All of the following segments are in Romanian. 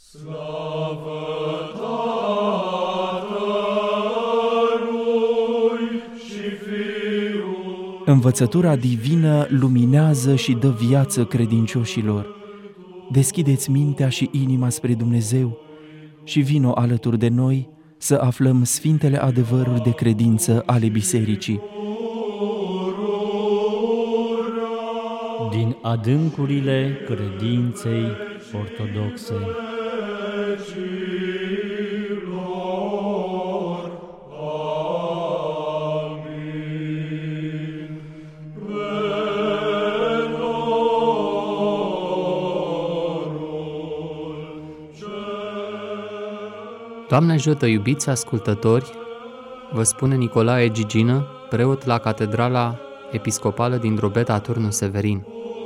Slavă Tatălui și Fiului. Învățătura divină luminează și dă viață credincioșilor. Deschideți mintea și inima spre Dumnezeu și vino alături de noi să aflăm sfintele adevăruri de credință ale Bisericii. Din adâncurile credinței ortodoxe. Doamne ajută, iubiți ascultători, vă spune Nicolae Gigină, preot la Catedrala Episcopală din Drobeta Turnul Severin.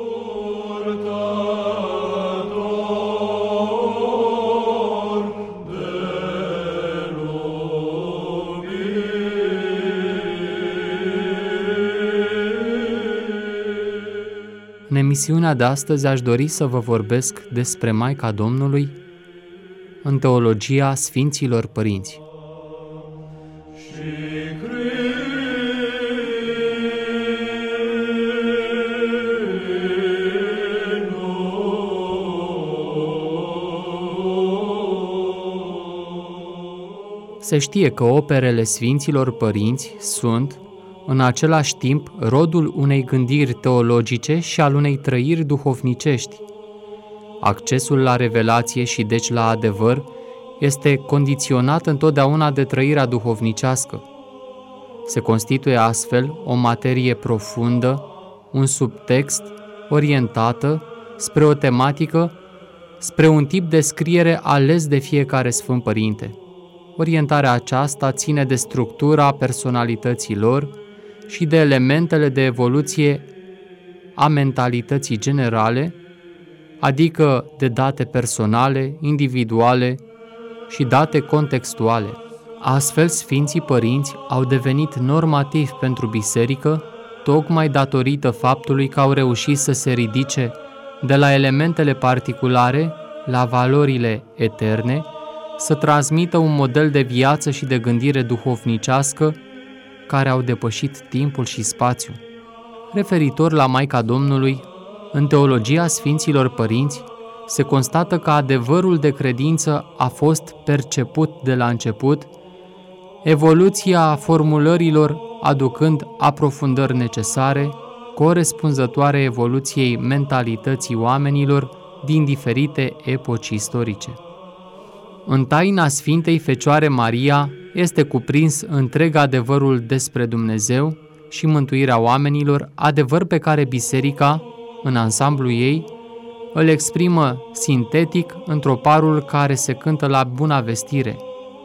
În emisiunea de astăzi aș dori să vă vorbesc despre Maica Domnului în teologia Sfinților Părinți. Se știe că operele Sfinților Părinți sunt, în același timp, rodul unei gândiri teologice și al unei trăiri duhovnicești. Accesul la revelație și deci la adevăr este condiționat întotdeauna de trăirea duhovnicească. Se constituie astfel o materie profundă, un subtext, orientată spre o tematică, spre un tip de scriere ales de fiecare Sfânt Părinte. Orientarea aceasta ține de structura personalității lor și de elementele de evoluție a mentalității generale, adică de date personale, individuale și date contextuale. Astfel, Sfinții Părinți au devenit normativi pentru biserică, tocmai datorită faptului că au reușit să se ridice de la elementele particulare la valorile eterne, să transmită un model de viață și de gândire duhovnicească care au depășit timpul și spațiul. Referitor la Maica Domnului, în teologia Sfinților Părinți se constată că adevărul de credință a fost perceput de la început, evoluția formulărilor aducând aprofundări necesare, corespunzătoare evoluției mentalității oamenilor din diferite epoci istorice. În taina Sfintei Fecioare Maria este cuprins întreg adevărul despre Dumnezeu și mântuirea oamenilor, adevăr pe care Biserica, în ansamblu ei, îl exprimă sintetic într-o parul care se cântă la Buna Vestire.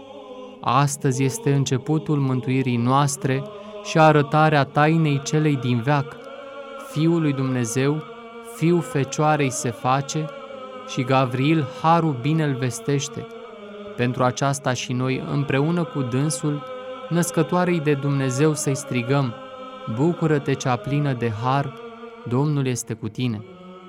Astăzi este începutul mântuirii noastre și arătarea tainei celei din veac. Fiul lui Dumnezeu, Fiul Fecioarei se face și Gavril harul bine îl vestește. Pentru aceasta și noi, împreună cu dânsul, născătoarei de Dumnezeu, să-i strigăm: bucură-te cea plină de har, Domnul este cu tine.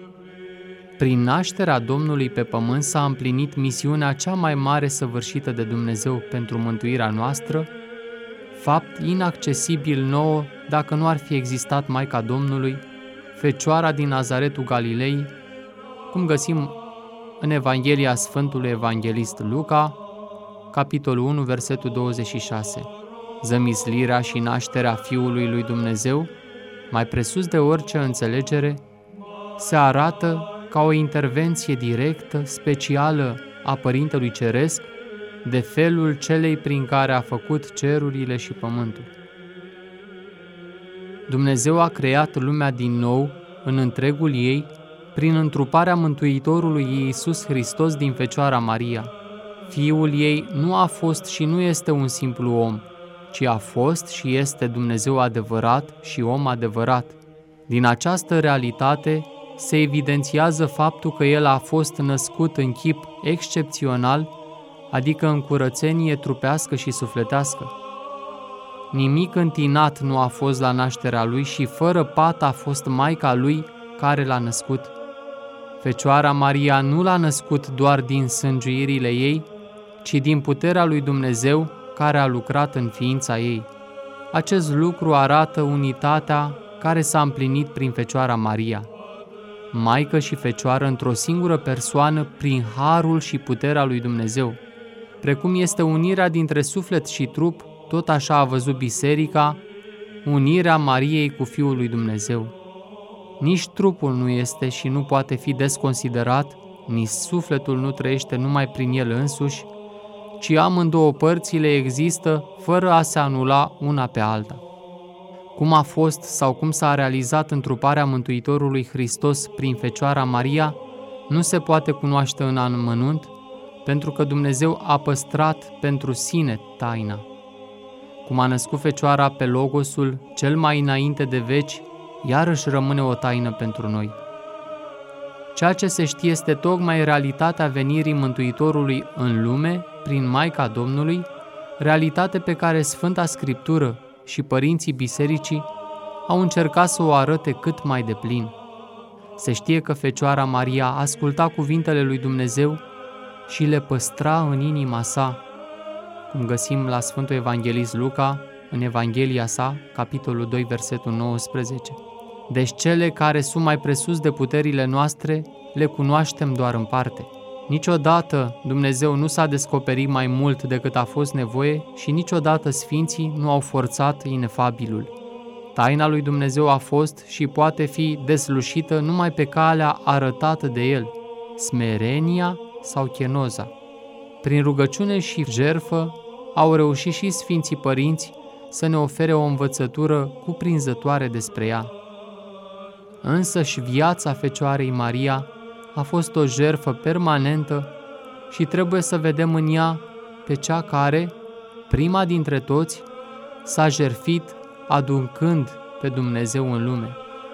Prin nașterea Domnului pe pământ s-a împlinit misiunea cea mai mare săvârșită de Dumnezeu pentru mântuirea noastră, fapt inaccesibil nouă dacă nu ar fi existat Maica Domnului, Fecioara din Nazaretul Galilei, cum găsim în Evanghelia Sfântului Evanghelist Luca, capitolul 1, versetul 26. Zămislirea și nașterea Fiului lui Dumnezeu, mai presus de orice înțelegere, se arată ca o intervenție directă, specială a Părintelui Ceresc, de felul celei prin care a făcut cerurile și pământul. Dumnezeu a creat lumea din nou, în întregul ei, prin întruparea Mântuitorului Iisus Hristos din Fecioara Maria. Fiul ei nu a fost și nu este un simplu om, ci a fost și este Dumnezeu adevărat și om adevărat. Din această realitate se evidențiază faptul că El a fost născut în chip excepțional, adică în curățenie trupească și sufletească. Nimic întinat nu a fost la nașterea Lui și fără pată a fost Maica Lui care l-a născut. Fecioara Maria nu l-a născut doar din sânguirile ei, ci din puterea lui Dumnezeu care a lucrat în ființa ei. Acest lucru arată unitatea care s-a împlinit prin Fecioara Maria, Maică și Fecioară într-o singură persoană prin harul și puterea lui Dumnezeu. Precum este unirea dintre suflet și trup, tot așa a văzut Biserica unirea Mariei cu Fiul lui Dumnezeu. Nici trupul nu este și nu poate fi desconsiderat, nici sufletul nu trăiește numai prin el însuși, ci amândouă părțile există fără a se anula una pe alta. Cum a fost sau cum s-a realizat întruparea Mântuitorului Hristos prin Fecioara Maria, nu se poate cunoaște în amănunt, pentru că Dumnezeu a păstrat pentru sine taina. Cum a născut Fecioara pe Logosul cel mai înainte de veci, iarăși rămâne o taină pentru noi. Ceea ce se știe este tocmai realitatea venirii Mântuitorului în lume prin Maica Domnului, realitate pe care Sfânta Scriptură și părinții bisericii au încercat să o arate cât mai deplin. Se știe că Fecioara Maria asculta cuvintele lui Dumnezeu și le păstra în inima sa, cum găsim la Sfântul Evanghelist Luca, în Evanghelia sa, capitolul 2, versetul 19. Deci cele care sunt mai presus de puterile noastre, le cunoaștem doar în parte. Niciodată Dumnezeu nu s-a descoperit mai mult decât a fost nevoie și niciodată sfinții nu au forțat inefabilul. Taina lui Dumnezeu a fost și poate fi deslușită numai pe calea arătată de El, smerenia sau chenoza. Prin rugăciune și jertfă au reușit și Sfinții Părinți să ne ofere o învățătură cuprinzătoare despre ea. Însăși viața Fecioarei Maria a fost o jertfă permanentă și trebuie să vedem în ea pe cea care, prima dintre toți, s-a jertfit aducând pe Dumnezeu în lume.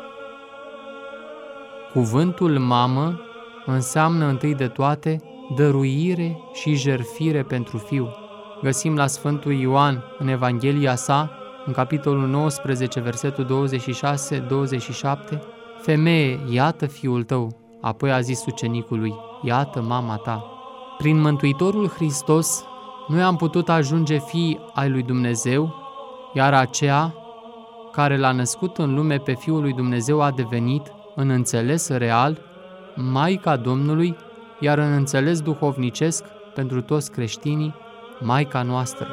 Cuvântul mamă înseamnă întâi de toate dăruire și jertfire pentru Fiu. Găsim la Sfântul Ioan în Evanghelia sa, în capitolul 19, versetul 26-27, Femeie, iată Fiul tău, apoi a zis ucenicului, iată mama ta. Prin Mântuitorul Hristos, noi am putut ajunge fii ai lui Dumnezeu, iar aceea care l-a născut în lume pe Fiul lui Dumnezeu a devenit, în înțeles real, Maica Domnului, iar în înțeles duhovnicesc, pentru toți creștinii, Maica noastră.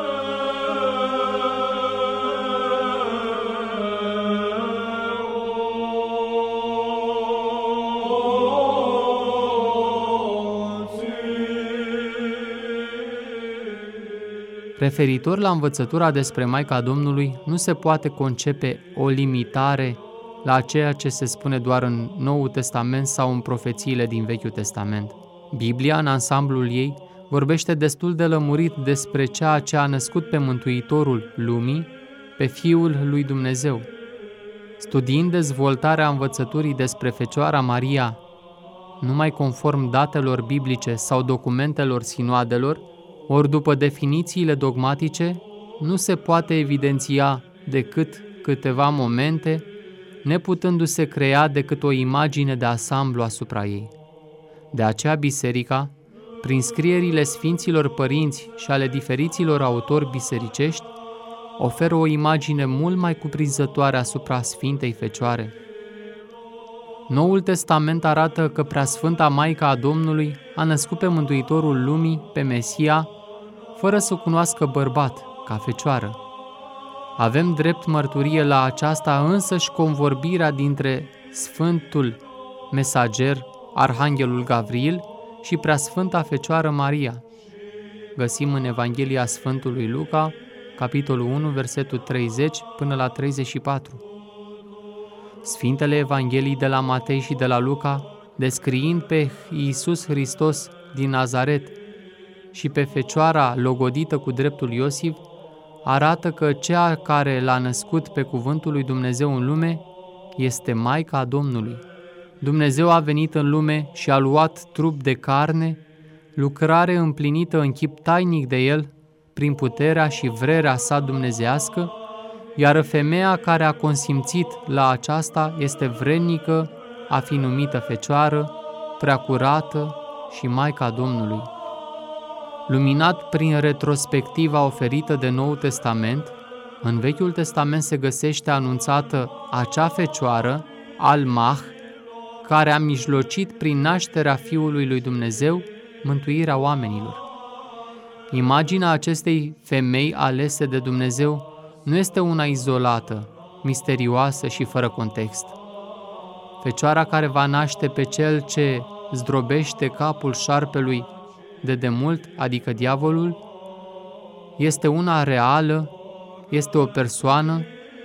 Referitor la învățătura despre Maica Domnului, nu se poate concepe o limitare la ceea ce se spune doar în Noul Testament sau în profețiile din Vechiul Testament. Biblia, în ansamblul ei, vorbește destul de lămurit despre ceea ce a născut pe Mântuitorul lumii, pe Fiul lui Dumnezeu. Studiind dezvoltarea învățăturii despre Fecioara Maria, numai conform datelor biblice sau documentelor sinoadelor, ori după definițiile dogmatice, nu se poate evidenția decât câteva momente, neputându-se crea decât o imagine de ansamblu asupra ei. De aceea Biserica, prin scrierile Sfinților Părinți și ale diferiților autori bisericești, oferă o imagine mult mai cuprinzătoare asupra Sfintei Fecioare. Noul Testament arată că Preasfânta Maica a Domnului a născut pe Mântuitorul lumii, pe Mesia, fără să cunoască bărbat, ca fecioară. Avem drept mărturie la aceasta însăși convorbirea dintre Sfântul Mesager, Arhanghelul Gavril, și Preasfânta Fecioară Maria. Găsim în Evanghelia Sfântului Luca, capitolul 1, versetul 30 până la 34. Sfintele Evanghelii de la Matei și de la Luca, descriind pe Iisus Hristos din Nazaret și pe Fecioara logodită cu dreptul Iosif, arată că cea care l-a născut pe cuvântul lui Dumnezeu în lume este Maica Domnului. Dumnezeu a venit în lume și a luat trup de carne, lucrare împlinită în chip tainic de El, prin puterea și vrerea sa dumnezească, iar femeia care a consimțit la aceasta este vrednică a fi numită Fecioară, preacurată și Maica Domnului. Luminat prin retrospectiva oferită de Noul Testament, în Vechiul Testament se găsește anunțată acea fecioară, Al-Mah, care a mijlocit prin nașterea Fiului lui Dumnezeu mântuirea oamenilor. Imaginea acestei femei alese de Dumnezeu nu este una izolată, misterioasă și fără context. Fecioara care va naște pe cel ce zdrobește capul șarpelui de demult, adică diavolul, este una reală, este o persoană,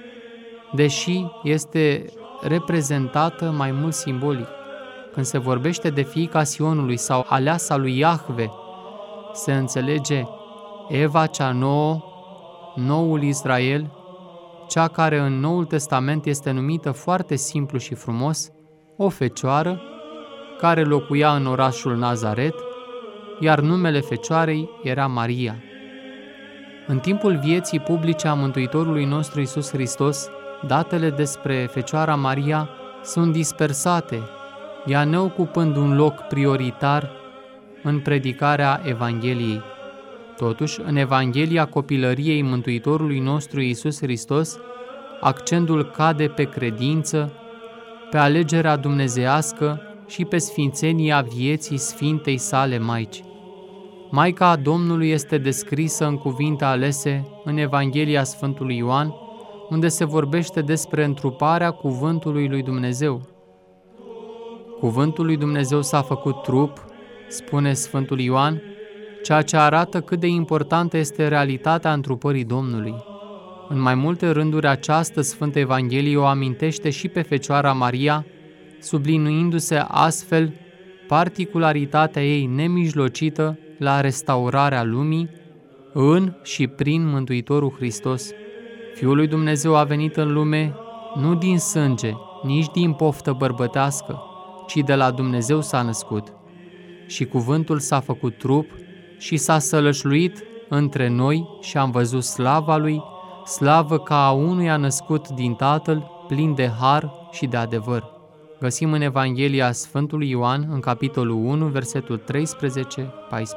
deși este reprezentată mai mult simbolic. Când se vorbește de fiica Sionului sau aleasa lui Iahve, se înțelege Eva cea nouă, noul Israel, cea care în Noul Testament este numită foarte simplu și frumos, o fecioară care locuia în orașul Nazaret, iar numele fecioarei era Maria. În timpul vieții publice a Mântuitorului nostru Iisus Hristos, datele despre Fecioara Maria sunt dispersate, ea neocupând un loc prioritar în predicarea Evangheliei. Totuși, în Evanghelia copilăriei Mântuitorului nostru Iisus Hristos, accentul cade pe credință, pe alegerea dumnezeiască și pe sfințenia vieții Sfintei sale Maici. Maica Domnului este descrisă în cuvinte alese în Evanghelia Sfântului Ioan, unde se vorbește despre întruparea Cuvântului lui Dumnezeu. Cuvântul lui Dumnezeu s-a făcut trup, spune Sfântul Ioan, ceea ce arată cât de importantă este realitatea întrupării Domnului. În mai multe rânduri, această Sfântă Evanghelie o amintește și pe Fecioara Maria, sublinuindu-se astfel particularitatea ei nemijlocită la restaurarea lumii în și prin Mântuitorul Hristos. Fiul lui Dumnezeu a venit în lume nu din sânge, nici din poftă bărbătească, ci de la Dumnezeu s-a născut. Și cuvântul s-a făcut trup și s-a sălășluit între noi și am văzut slava lui, slavă ca a unuia născut din Tatăl, plin de har și de adevăr. Găsim în Evanghelia Sfântului Ioan, în capitolul 1, versetul 13-14.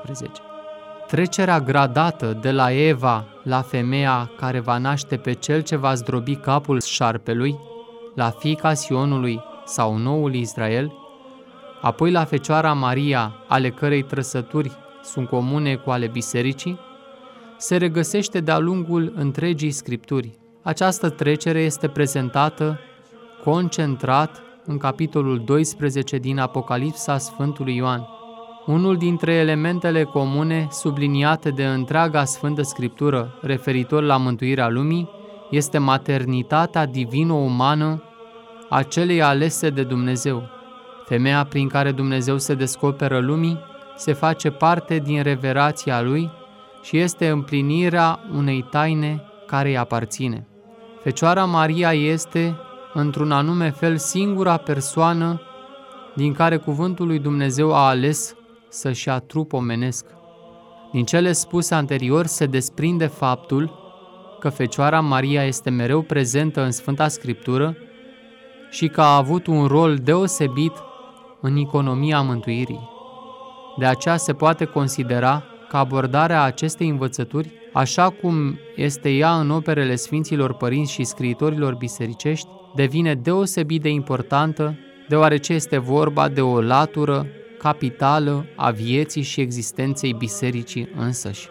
Trecerea gradată de la Eva la femeia care va naște pe cel ce va zdrobi capul șarpelui, la fiica Sionului sau noul Israel, apoi la Fecioara Maria, ale cărei trăsături sunt comune cu ale bisericii, se regăsește de-a lungul întregii Scripturi. Această trecere este prezentată concentrat în capitolul 12 din Apocalipsa Sfântului Ioan. Unul dintre elementele comune subliniate de întreaga Sfântă Scriptură referitor la mântuirea lumii este maternitatea divino-umană a celei alese de Dumnezeu. Femeia prin care Dumnezeu se descoperă lumii se face parte din revelația Lui și este împlinirea unei taine care îi aparține. Fecioara Maria este, într-un anume fel, singura persoană din care cuvântul lui Dumnezeu a ales să-și ia trup omenesc. Din cele spuse anterior se desprinde faptul că Fecioara Maria este mereu prezentă în Sfânta Scriptură și că a avut un rol deosebit în economia mântuirii. De aceea se poate considera că abordarea acestei învățături, așa cum este ea în operele Sfinților Părinți și scriitorilor bisericești, devine deosebit de importantă, deoarece este vorba de o latură capitală a vieții și existenței bisericii însăși.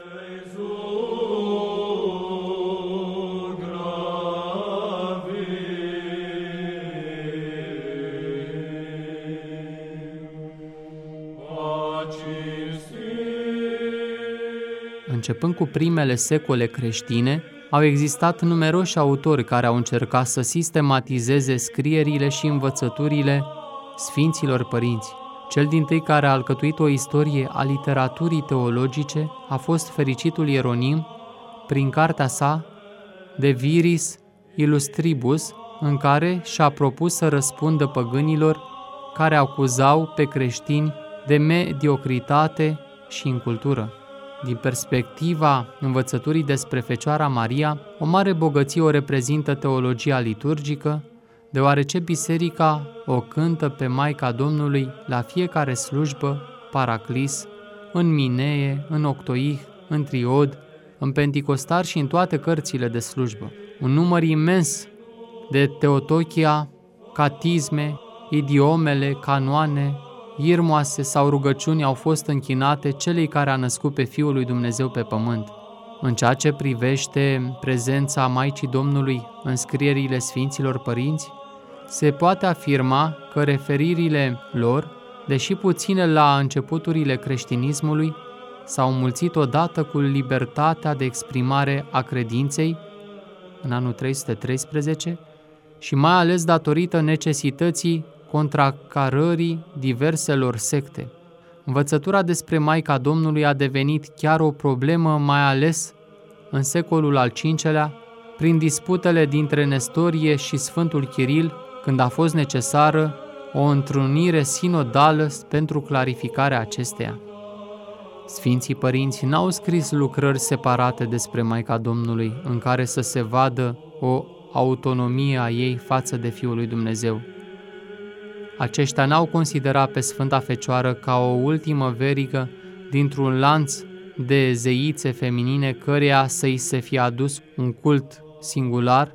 Începând cu primele secole creștine, au existat numeroși autori care au încercat să sistematizeze scrierile și învățăturile Sfinților Părinți. Cel dintâi care a alcătuit o istorie a literaturii teologice a fost fericitul Ieronim, prin cartea sa De Viris Illustribus, în care și-a propus să răspundă păgânilor care acuzau pe creștini de mediocritate și incultură. Din perspectiva învățăturii despre Fecioara Maria, o mare bogăție o reprezintă teologia liturgică, deoarece biserica o cântă pe Maica Domnului la fiecare slujbă, paraclis, în minee, în octoih, în triod, în penticostar și în toate cărțile de slujbă. Un număr imens de teotochia, catisme, idiomele, canoane, irmoase sau rugăciuni au fost închinate celei care a născut pe Fiul lui Dumnezeu pe pământ. În ceea ce privește prezența Maicii Domnului în scrierile Sfinților Părinți, se poate afirma că referirile lor, deși puține la începuturile creștinismului, s-au înmulțit odată cu libertatea de exprimare a credinței în anul 313 și mai ales datorită necesității contracarării diverselor secte. Învățătura despre Maica Domnului a devenit chiar o problemă, mai ales în secolul al V-lea, prin disputele dintre Nestorie și Sfântul Chiril, când a fost necesară o întrunire sinodală pentru clarificarea acesteia. Sfinții Părinți n-au scris lucrări separate despre Maica Domnului, în care să se vadă o autonomie a ei față de Fiul lui Dumnezeu. Aceștia n-au considerat pe Sfânta Fecioară ca o ultimă verigă dintr-un lanț de zeițe feminine căreia să-i se fie adus un cult singular,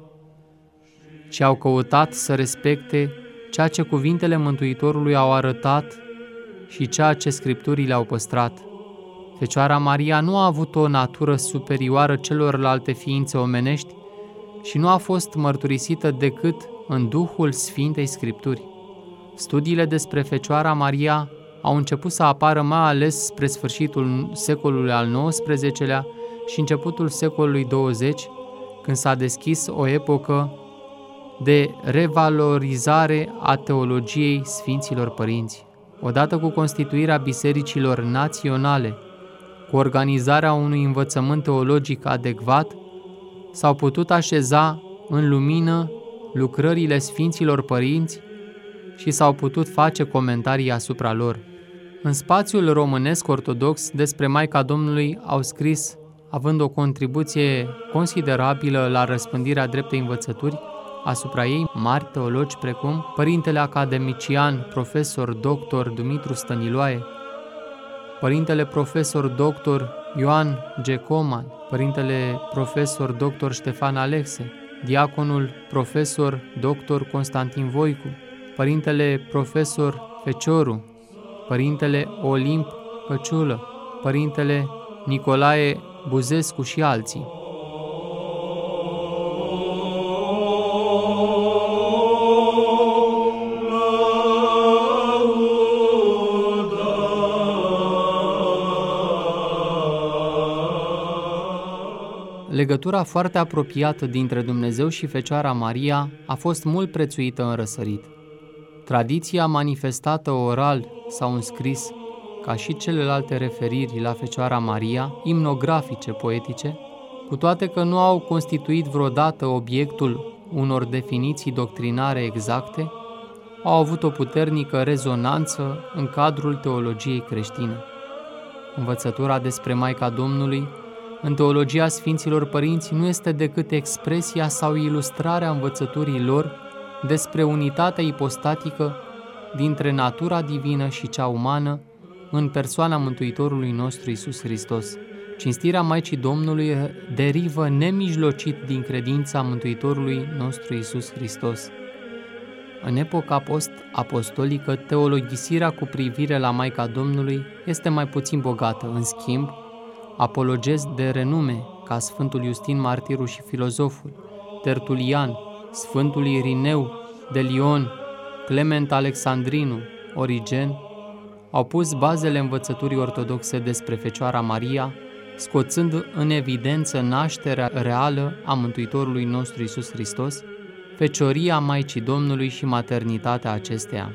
ci au căutat să respecte ceea ce cuvintele Mântuitorului au arătat și ceea ce Scripturile au păstrat. Fecioara Maria nu a avut o natură superioară celorlalte ființe omenești și nu a fost mărturisită decât în Duhul Sfintei Scripturi. Studiile despre Fecioara Maria au început să apară mai ales spre sfârșitul secolului al XIX-lea și începutul secolului 20, când s-a deschis o epocă de revalorizare a teologiei Sfinților Părinți. Odată cu constituirea bisericilor naționale, cu organizarea unui învățământ teologic adecvat, s-au putut așeza în lumină lucrările Sfinților Părinți și s-au putut face comentarii asupra lor. În spațiul românesc ortodox, despre Maica Domnului au scris, având o contribuție considerabilă la răspândirea dreptei învățături, asupra ei mari teologi precum Părintele Academician, profesor doctor Dumitru Stăniloae, Părintele profesor doctor Ioan G. Coman, Părintele profesor doctor Ștefan Alexe, Diaconul profesor doctor Constantin Voicu, Părintele profesor Fecioru, Părintele Olimp Căciulă, Părintele Nicolae Buzescu și alții. Legătura foarte apropiată dintre Dumnezeu și Fecioara Maria a fost mult prețuită în răsărit. Tradiția manifestată oral sau în scris, ca și celelalte referiri la Fecioara Maria, imnografice poetice, cu toate că nu au constituit vreodată obiectul unor definiții doctrinare exacte, au avut o puternică rezonanță în cadrul teologiei creștine. Învățătura despre Maica Domnului în teologia Sfinților Părinți nu este decât expresia sau ilustrarea învățăturii lor despre unitatea ipostatică dintre natura divină și cea umană în persoana Mântuitorului nostru Iisus Hristos. Cinstirea Maicii Domnului derivă nemijlocit din credința Mântuitorului nostru Iisus Hristos. În epoca post-apostolică, teologisirea cu privire la Maica Domnului este mai puțin bogată. În schimb, apologezi de renume, ca Sfântul Iustin Martirul și Filozoful, Tertulian, Sfântul Irineu de Lion, Clement Alexandrinu, Origen, au pus bazele învățăturii ortodoxe despre Fecioara Maria, scoțând în evidență nașterea reală a Mântuitorului nostru Iisus Hristos, fecioria Maicii Domnului și maternitatea acesteia.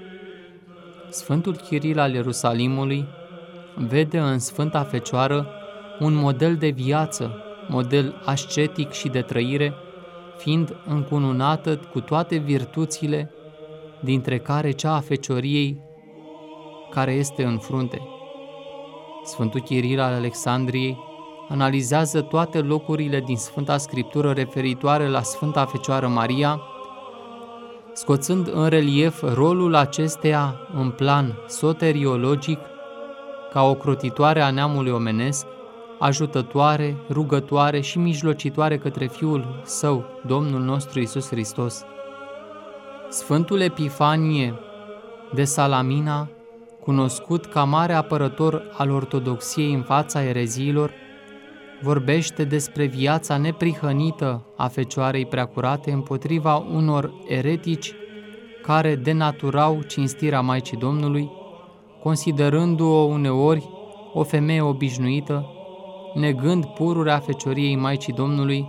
Sfântul Chiril al Ierusalimului vede în Sfânta Fecioară un model de viață, model ascetic și de trăire, fiind încununată cu toate virtuțile, dintre care cea a fecioriei care este în frunte. Sfântul Chiril al Alexandriei analizează toate locurile din Sfânta Scriptură referitoare la Sfânta Fecioară Maria scoțând în relief rolul acesteia în plan soteriologic, ca ocrotitoare a neamului omenesc, ajutătoare, rugătoare și mijlocitoare către Fiul Său, Domnul nostru Iisus Hristos. Sfântul Epifanie de Salamina, cunoscut ca mare apărător al ortodoxiei în fața ereziilor, vorbește despre viața neprihănită a Fecioarei Preacurate împotriva unor eretici care denaturau cinstirea Maicii Domnului, considerându-o uneori o femeie obișnuită, negând pururea fecioriei Maicii Domnului,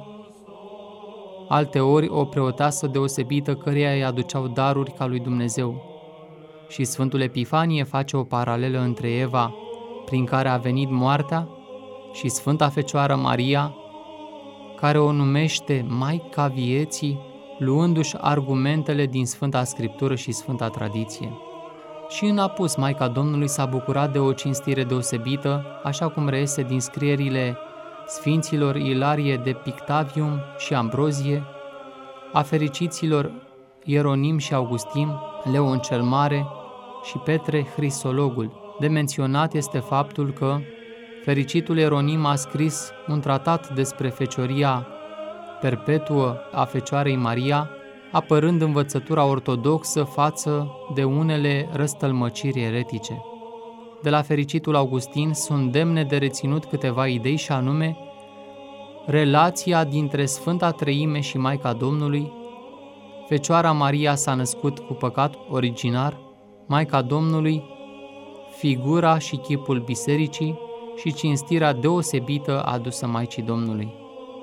alteori o preotasă deosebită căreia îi aduceau daruri ca lui Dumnezeu. Și Sfântul Epifanie face o paralelă între Eva, prin care a venit moartea, și Sfânta Fecioară Maria, care o numește Maica Vieții, luându-și argumentele din Sfânta Scriptură și Sfânta Tradiție. Și în apus, Maica Domnului s-a bucurat de o cinstire deosebită, așa cum reiese din scrierile Sfinților Ilarie de Pictavium și Ambrozie, a fericiților Ieronim și Augustin, Leon cel Mare și Petre Hrisologul. De menționat este faptul că fericitul Ieronim a scris un tratat despre fecioria perpetuă a Fecioarei Maria, apărând învățătura ortodoxă față de unele răstălmăciri eretice. De la fericitul Augustin sunt demne de reținut câteva idei, și anume relația dintre Sfânta Treime și Maica Domnului. Fecioara Maria s-a născut cu păcat originar, Maica Domnului, figura și chipul bisericii și cinstirea deosebită adusă Maicii Domnului.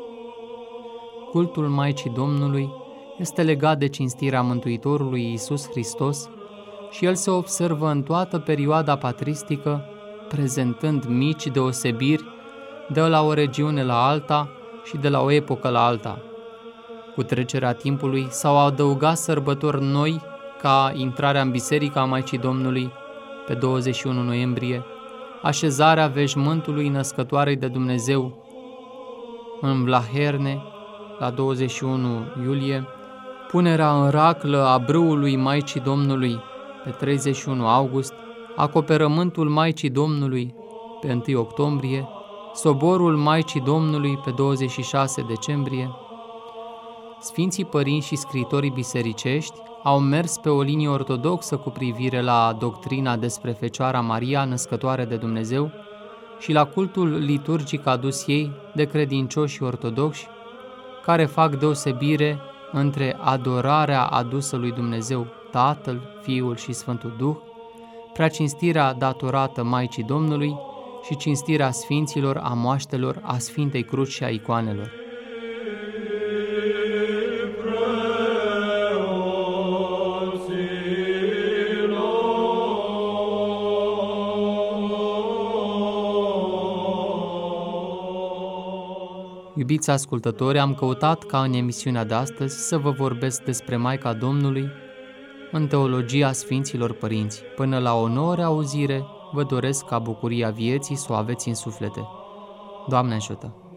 Cultul Maicii Domnului este legat de cinstirea Mântuitorului Iisus Hristos și el se observă în toată perioada patristică, prezentând mici deosebiri de la o regiune la alta și de la o epocă la alta. Cu trecerea timpului s-au adăugat sărbători noi, ca intrarea în Biserica Maicii Domnului pe 21 noiembrie, așezarea veșmântului Născătoarei de Dumnezeu în Vlaherne la 21 iulie, punerea în raclă a brâului Maicii Domnului pe 31 august, acoperământul Maicii Domnului pe 1 octombrie, soborul Maicii Domnului pe 26 decembrie. Sfinții părinți și scriitorii bisericești au mers pe o linie ortodoxă cu privire la doctrina despre Fecioara Maria, născătoare de Dumnezeu, și la cultul liturgic adus ei de credincioși ortodoxi, care fac deosebire între adorarea adusă lui Dumnezeu, Tatăl, Fiul și Sfântul Duh, preacinstirea datorată Maicii Domnului și cinstirea sfinților, a moaștelor, a Sfintei Cruci și a icoanelor. Iubiți ascultători, am căutat ca în emisiunea de astăzi să vă vorbesc despre Maica Domnului în teologia Sfinților Părinți. Până la o nouă reauzire, vă doresc ca bucuria vieții să o aveți în suflete. Doamne ajută!